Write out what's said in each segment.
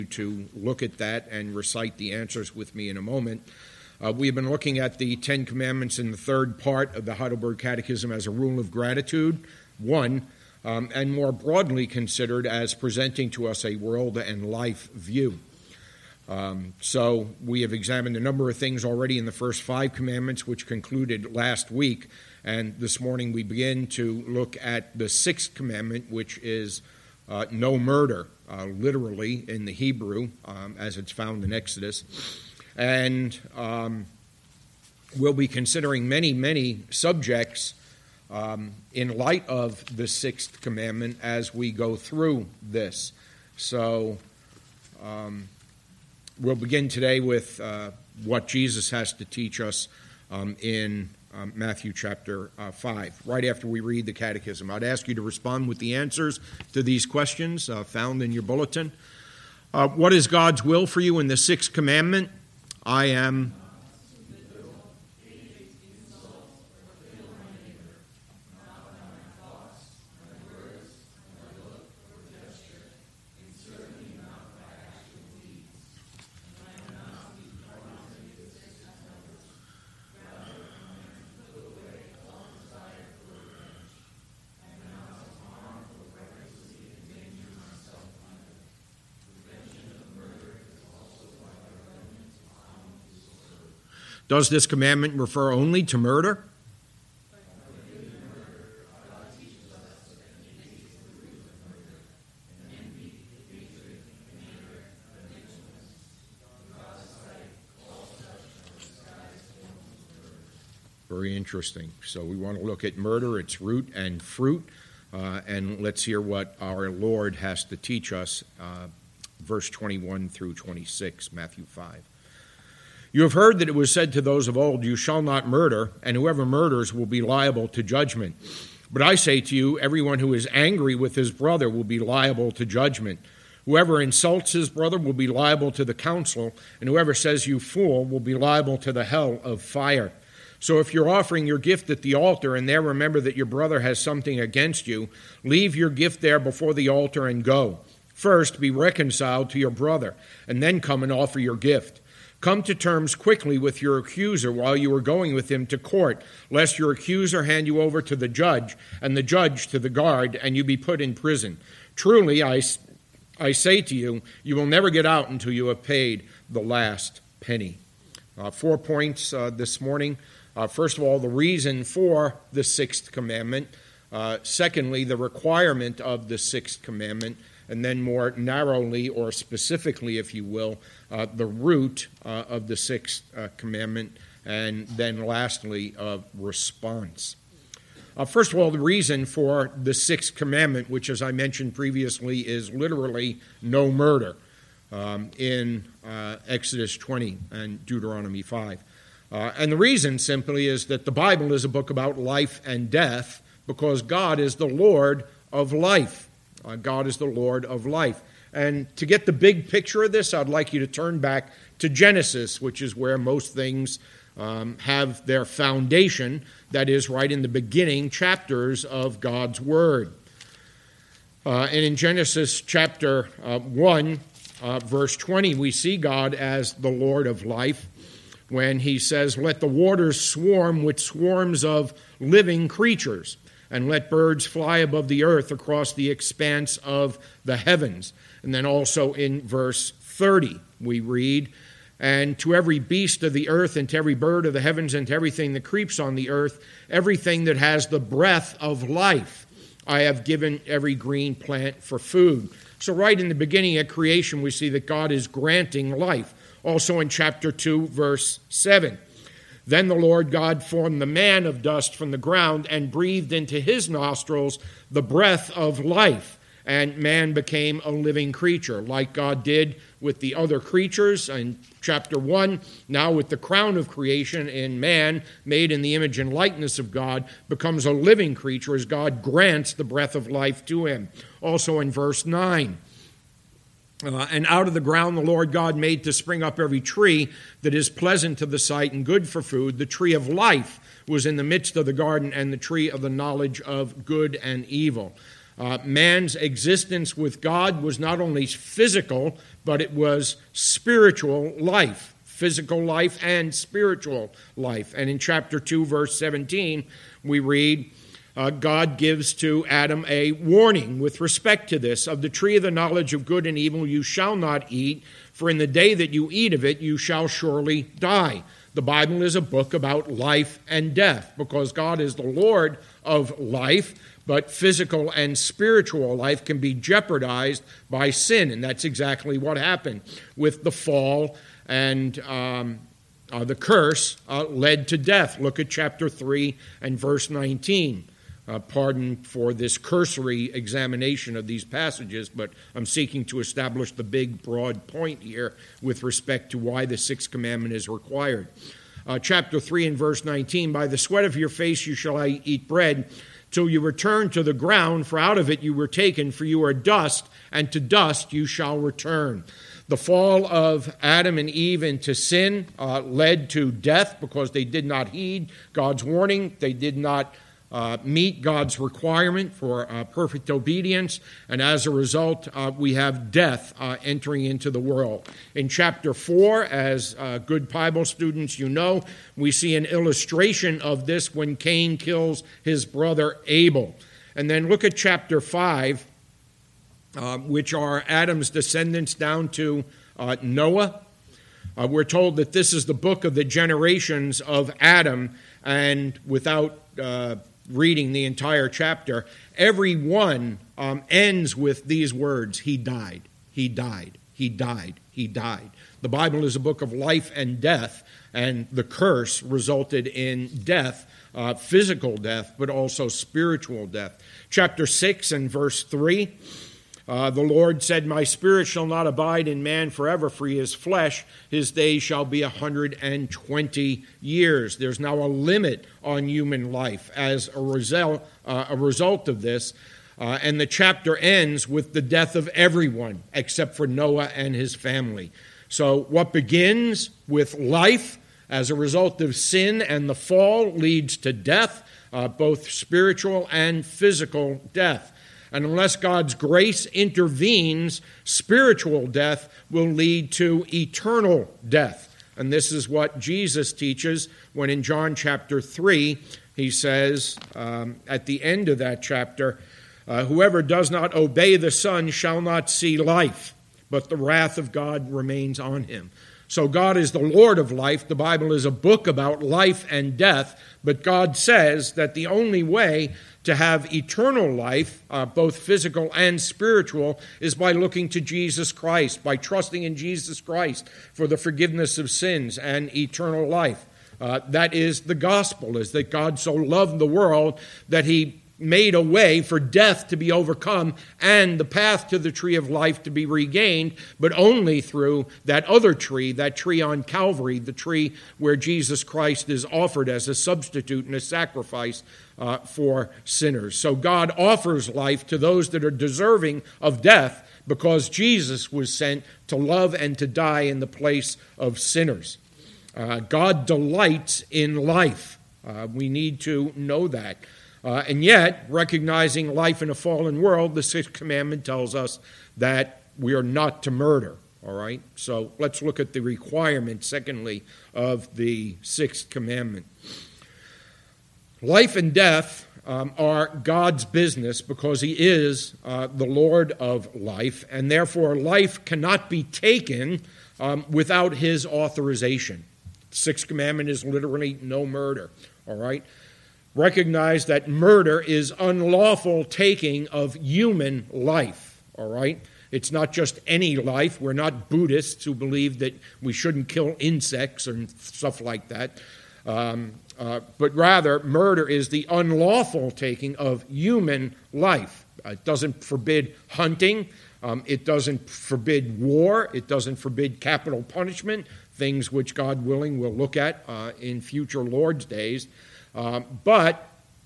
to look at that and recite the answers with me in a moment. We have been looking at the Ten Commandments in the third part of the Heidelberg Catechism as a rule of gratitude, one, and more broadly considered as presenting to us a world and life view. So we have examined a number of things already in the first 5 commandments, which concluded last week, and this morning we begin to look at the 6th commandment, which is no murder, literally in the Hebrew, as it's found in Exodus. And we'll be considering many subjects in light of the 6th commandment as we go through this. So we'll begin today with what Jesus has to teach us in Matthew chapter 5, right after we read the Catechism. I'd ask you to respond with the answers to these questions found in your bulletin. What is God's will for you in the 6th commandment? I am... Does this commandment refer only to murder? Very interesting. So we want to look at murder, its root and fruit, and let's hear what our Lord has to teach us, verse 21 through 26, Matthew 5. You have heard that it was said to those of old, you shall not murder, and whoever murders will be liable to judgment. But I say to you, everyone who is angry with his brother will be liable to judgment. Whoever insults his brother will be liable to the council, and whoever says you fool will be liable to the hell of fire. So if you're offering your gift at the altar and there remember that your brother has something against you, leave your gift there before the altar and go. First, be reconciled to your brother, and then come and offer your gift. Come to terms quickly with your accuser while you are going with him to court, lest your accuser hand you over to the judge, and the judge to the guard, and you be put in prison. Truly, I say to you, you will never get out until you have paid the last penny. 4 points this morning. First of all, the reason for the 6th commandment. Secondly, the requirement of the 6th commandment. And then more narrowly or specifically, if you will, the root of the 6th commandment, and then lastly, response. First of all, the reason for the 6th commandment, which, as I mentioned previously, is literally no murder in Exodus 20 and Deuteronomy 5. And the reason simply is that the Bible is a book about life and death because God is the Lord of life. God is the Lord of life. And to get the big picture of this, I'd like you to turn back to Genesis, which is where most things have their foundation. That is, right in the beginning chapters of God's Word. And in Genesis chapter 1, verse 20, we see God as the Lord of life when he says, let the waters swarm with swarms of living creatures, and let birds fly above the earth across the expanse of the heavens. And then also in verse 30, we read, and to every beast of the earth, and to every bird of the heavens, and to everything that creeps on the earth, everything that has the breath of life, I have given every green plant for food. So right in the beginning of creation, we see that God is granting life. Also in chapter 2, verse 7. Then the Lord God formed the man of dust from the ground and breathed into his nostrils the breath of life, and man became a living creature, like God did with the other creatures in chapter 1. Now with the crown of creation in man, made in the image and likeness of God, becomes a living creature as God grants the breath of life to him. Also in verse 9. And out of the ground the Lord God made to spring up every tree that is pleasant to the sight and good for food. The tree of life was in the midst of the garden, and the tree of the knowledge of good and evil. Man's existence with God was not only physical, but it was spiritual life, physical life and spiritual life. And in chapter 2, verse 17, we read, God gives to Adam a warning with respect to this. Of the tree of the knowledge of good and evil you shall not eat, for in the day that you eat of it you shall surely die. The Bible is a book about life and death, because God is the Lord of life, but physical and spiritual life can be jeopardized by sin, and that's exactly what happened with the fall, and the curse led to death. Look at chapter 3 and verse 19. Pardon for this cursory examination of these passages, but I'm seeking to establish the big, broad point here with respect to why the sixth commandment is required. Chapter 3 and verse 19, by the sweat of your face you shall eat bread, till you return to the ground, for out of it you were taken, for you are dust, and to dust you shall return. The fall of Adam and Eve into sin led to death because they did not heed God's warning. They did not meet God's requirement for perfect obedience, and as a result, we have death entering into the world. In chapter 4, as good Bible students you know, we see an illustration of this when Cain kills his brother Abel. And then look at chapter 5, which are Adam's descendants down to Noah. We're told that this is the book of the generations of Adam, and without reading the entire chapter, every one ends with these words: he died, he died, he died, he died. The Bible is a book of life and death, and the curse resulted in death, physical death, but also spiritual death. Chapter 6 and verse 3, the Lord said, my spirit shall not abide in man forever, for he is flesh. His days shall be 120 years. There's now a limit on human life as a result of this. And the chapter ends with the death of everyone except for Noah and his family. So what begins with life as a result of sin and the fall leads to death, both spiritual and physical death. And unless God's grace intervenes, spiritual death will lead to eternal death. And this is what Jesus teaches when in John chapter 3, he says at the end of that chapter, whoever does not obey the Son shall not see life, but the wrath of God remains on him. So God is the Lord of life. The Bible is a book about life and death, but God says that the only way to have eternal life, both physical and spiritual, is by looking to Jesus Christ, by trusting in Jesus Christ for the forgiveness of sins and eternal life. That is the gospel, is that God so loved the world that he made a way for death to be overcome and the path to the tree of life to be regained, but only through that other tree, that tree on Calvary, the tree where Jesus Christ is offered as a substitute and a sacrifice for sinners. So God offers life to those that are deserving of death because Jesus was sent to love and to die in the place of sinners. God delights in life. We need to know that. And yet, recognizing life in a fallen world, the sixth commandment tells us that we are not to murder, all right? So let's look at the requirement, secondly, of the sixth commandment. Life and death are God's business because he is the Lord of life, and therefore life cannot be taken without his authorization. The sixth commandment is literally no murder, all right? Recognize that murder is unlawful taking of human life, all right? It's not just any life. We're not Buddhists who believe that we shouldn't kill insects and stuff like that. But rather, murder is the unlawful taking of human life. It doesn't forbid hunting. It doesn't forbid war. It doesn't forbid capital punishment, things which, God willing, we'll look at in future Lord's days. But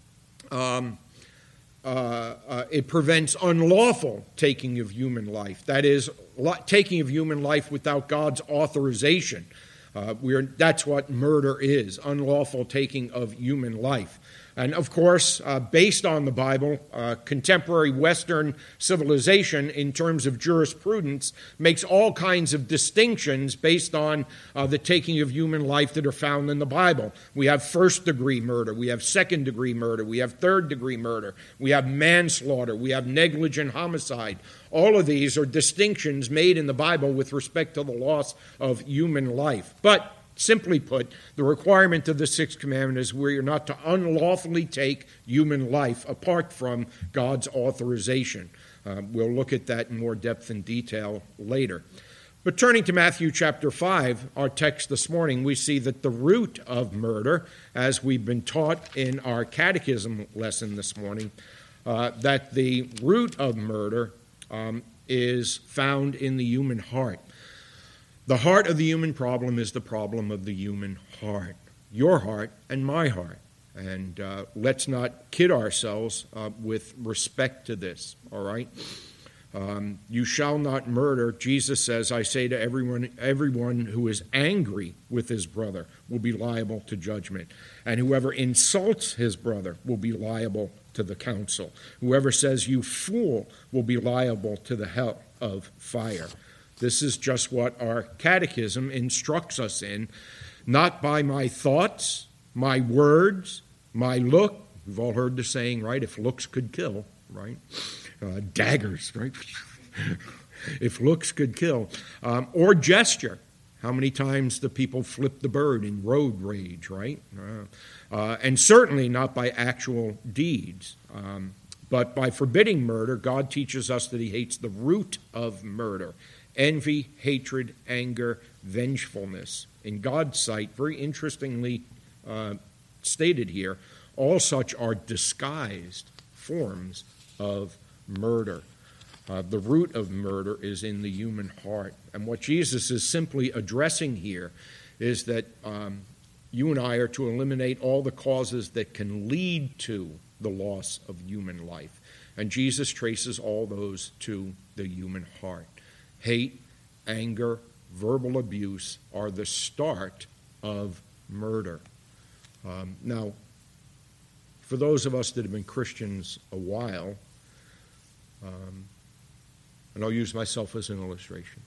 it prevents unlawful taking of human life. That is, taking of human life without God's authorization. That's what murder is, unlawful taking of human life. And of course, based on the Bible, contemporary Western civilization in terms of jurisprudence makes all kinds of distinctions based on the taking of human life that are found in the Bible. We have first-degree murder, we have second-degree murder, we have third-degree murder, we have manslaughter, we have negligent homicide. All of these are distinctions made in the Bible with respect to the loss of human life. But simply put, the requirement of the Sixth Commandment is we are not to unlawfully take human life apart from God's authorization. We'll look at that in more depth and detail later. But turning to Matthew chapter 5, our text this morning, we see that the root of murder, as we've been taught in our catechism lesson this morning, that the root of murder is found in the human heart. The heart of the human problem is the problem of the human heart, your heart and my heart. And let's not kid ourselves with respect to this, all right? You shall not murder. Jesus says, I say to everyone who is angry with his brother will be liable to judgment. And whoever insults his brother will be liable to the council. Whoever says, you fool, will be liable to the hell of fire. This is just what our catechism instructs us in, not by my thoughts, my words, my look. We've all heard the saying, right? If looks could kill, right? Daggers, right? If looks could kill. Or gesture. How many times do people flip the bird in road rage, right? And certainly not by actual deeds. But by forbidding murder, God teaches us that he hates the root of murder. Envy, hatred, anger, vengefulness. In God's sight, very interestingly stated here, all such are disguised forms of murder. The root of murder is in the human heart. And what Jesus is simply addressing here is that you and I are to eliminate all the causes that can lead to the loss of human life. And Jesus traces all those to the human heart. Hate, anger, verbal abuse are the start of murder. Now, for those of us that have been Christians a while, and I'll use myself as an illustration,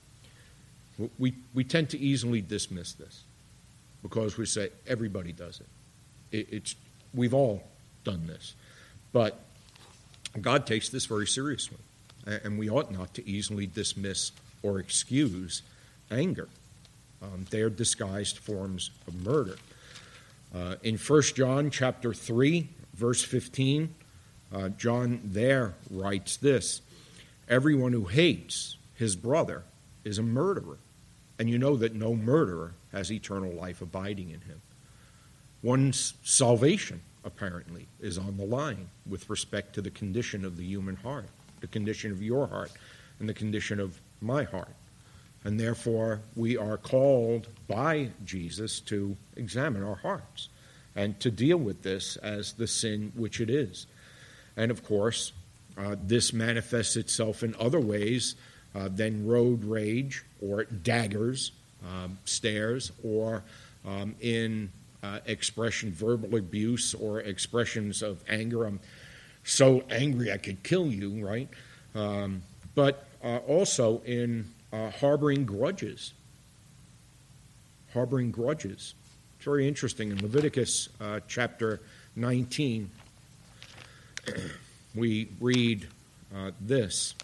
we tend to easily dismiss this because we say everybody does it. We've all done this. But God takes this very seriously. And we ought not to easily dismiss or excuse anger. They are disguised forms of murder. In 1 John chapter 3, verse 15, John there writes this, everyone who hates his brother is a murderer, and you know that no murderer has eternal life abiding in him. One's salvation, apparently, is on the line with respect to the condition of the human heart, the condition of your heart, and the condition of my heart. And therefore, we are called by Jesus to examine our hearts and to deal with this as the sin which it is. And of course, this manifests itself in other ways than road rage or daggers, stares, or in expression, verbal abuse, or expressions of anger. I'm so angry I could kill you, right? But also in harboring grudges. Harboring grudges. It's very interesting. In Leviticus chapter 19, we read this.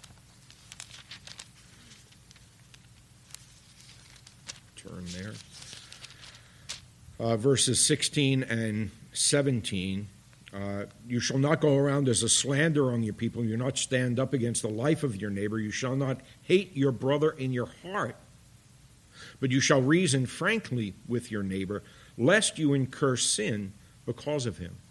Turn there. Verses 16 and 17. You shall not go around as a slanderer on your people. You not stand up against the life of your neighbor. You shall not hate your brother in your heart. But you shall reason frankly with your neighbor, lest you incur sin because of him.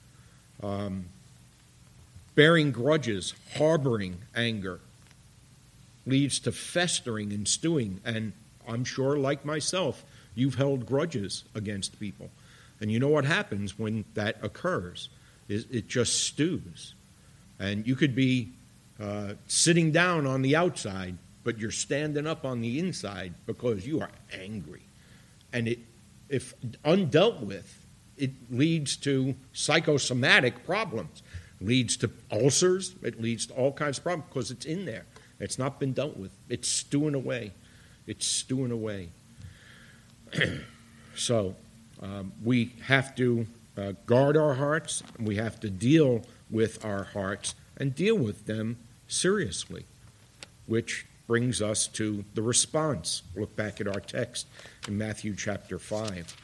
Bearing grudges, harboring anger, leads to festering and stewing. And I'm sure, like myself, you've held grudges against people. And you know what happens when that occurs? It just stews. And you could be sitting down on the outside, but you're standing up on the inside because you are angry. And if undealt with, it leads to psychosomatic problems. It leads to ulcers. It leads to all kinds of problems because it's in there. It's not been dealt with. It's stewing away. It's stewing away. So we have to guard our hearts. We have to deal with our hearts and deal with them seriously, which brings us to the response. Look back at our text in Matthew chapter 5.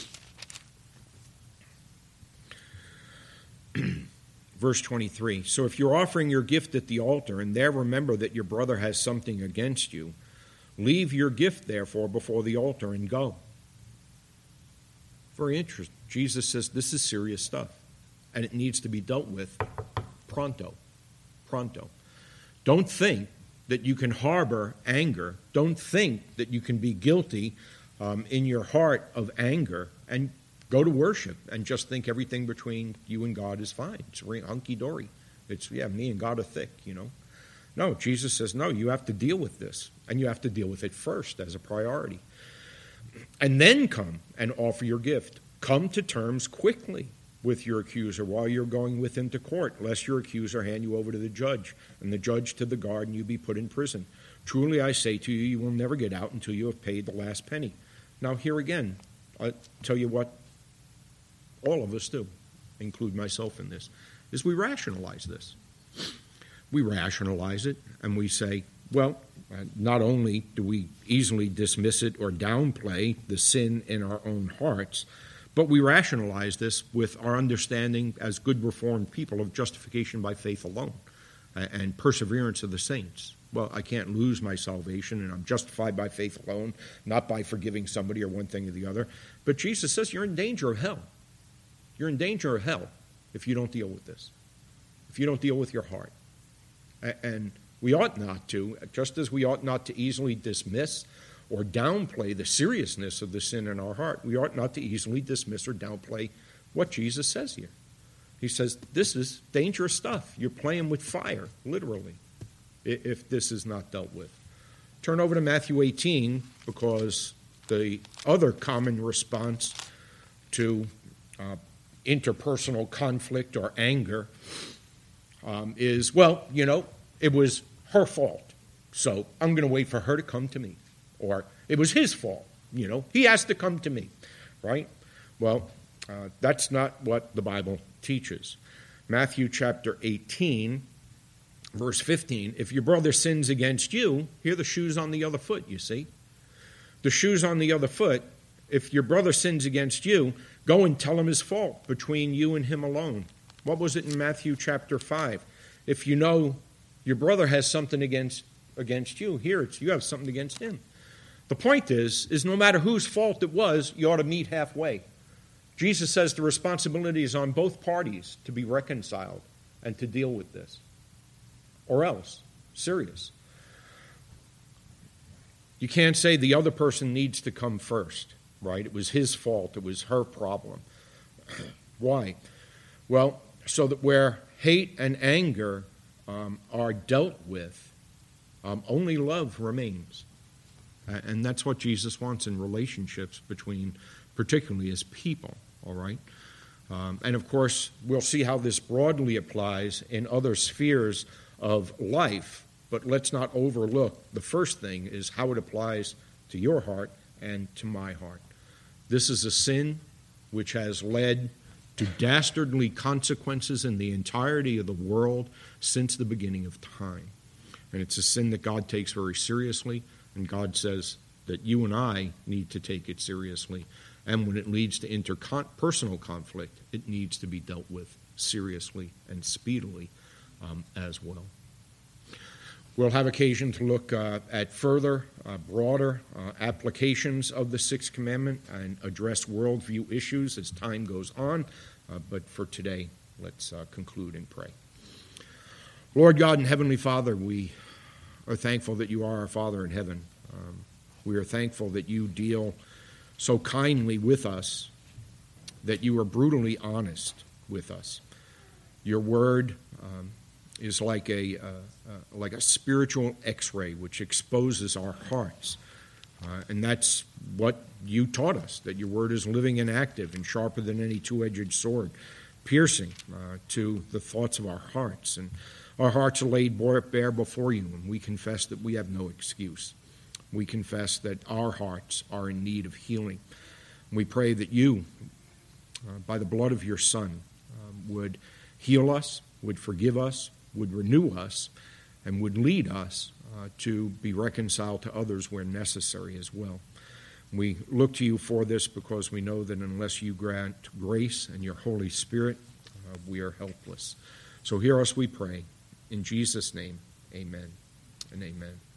Verse 23, so if you're offering your gift at the altar and there remember that your brother has something against you, leave your gift, therefore, before the altar and go. Very interesting. Jesus says this is serious stuff, and it needs to be dealt with pronto. Pronto. Don't think that you can harbor anger. Don't think that you can be guilty in your heart of anger and go to worship and just think everything between you and God is fine. It's hunky-dory. It's, me and God are thick, No, Jesus says, no, you have to deal with this, and you have to deal with it first as a priority. And then come and offer your gift. Come to terms quickly with your accuser while you're going with him to court, lest your accuser hand you over to the judge, and the judge to the guard, and you be put in prison. Truly I say to you, you will never get out until you have paid the last penny. Now here again, I'll tell you what all of us do, include myself in this, is we rationalize this. We rationalize it, and we say, well, not only do we easily dismiss it or downplay the sin in our own hearts, but we rationalize this with our understanding as good Reformed people of justification by faith alone and perseverance of the saints. Well, I can't lose my salvation, and I'm justified by faith alone, not by forgiving somebody or one thing or the other. But Jesus says you're in danger of hell. You're in danger of hell if you don't deal with this, if you don't deal with your heart. And we ought not to, just as we ought not to easily dismiss or downplay the seriousness of the sin in our heart, we ought not to easily dismiss or downplay what Jesus says here. He says, this is dangerous stuff. You're playing with fire, literally, if this is not dealt with. Turn over to Matthew 18, because the other common response to interpersonal conflict or anger is, well, it was her fault, so I'm going to wait for her to come to me. Or it was his fault, he has to come to me, right? Well, that's not what the Bible teaches. Matthew chapter 18, verse 15, if your brother sins against you, here the shoe's on the other foot, you see. The shoe's on the other foot. If your brother sins against you, go and tell him his fault between you and him alone. What was it in Matthew chapter 5? If you know your brother has something against you, here you have something against him. The point is no matter whose fault it was, you ought to meet halfway. Jesus says the responsibility is on both parties to be reconciled and to deal with this. Or else, serious. You can't say the other person needs to come first, right? It was his fault. It was her problem. Why? Well, so that where hate and anger are dealt with, only love remains. And that's what Jesus wants in relationships between, particularly as people, all right? And of course, we'll see how this broadly applies in other spheres of life, but let's not overlook the first thing is how it applies to your heart and to my heart. This is a sin which has led to dastardly consequences in the entirety of the world since the beginning of time. And it's a sin that God takes very seriously, and God says that you and I need to take it seriously. And when it leads to interpersonal conflict, it needs to be dealt with seriously and speedily as well. We'll have occasion to look at further, broader applications of the Sixth Commandment and address worldview issues as time goes on. But for today, let's conclude and pray. Lord God and Heavenly Father, we are thankful that you are our Father in heaven. We are thankful that you deal so kindly with us, that you are brutally honest with us. Your word is like a spiritual X-ray which exposes our hearts And that's what you taught us, that your word is living and active and sharper than any two-edged sword, piercing to the thoughts of our hearts. And our hearts are laid bare before you, and we confess that we have no excuse. We confess that our hearts are in need of healing. We pray that you, by the blood of your Son, would heal us, would forgive us, would renew us, and would lead us to be reconciled to others where necessary as well. We look to you for this because we know that unless you grant grace and your Holy Spirit, we are helpless. So hear us, we pray. In Jesus' name, amen and amen.